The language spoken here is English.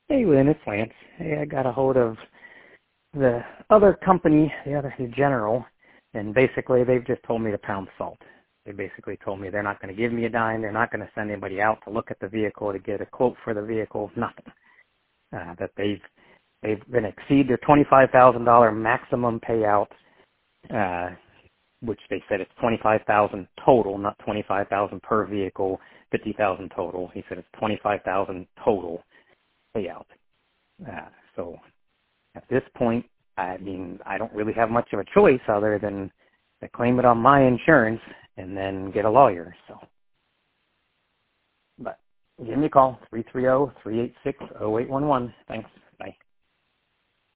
Hey, Lynn, it's Lance. Hey, I got a hold of the other company, the General, and basically they've just told me to pound salt. They basically told me they're not going to give me a dime. They're not going to send anybody out to look at the vehicle to get a quote for the vehicle. Nothing. That they've going to exceed their $25,000 maximum payout, which they said it's $25,000 total, not $25,000 per vehicle, $50,000 total. He said it's $25,000 total payout. So at this point, I mean, I don't really have much of a choice other than to claim it on my insurance and then get a lawyer. So, but give me a call, 330-386-0811. Thanks.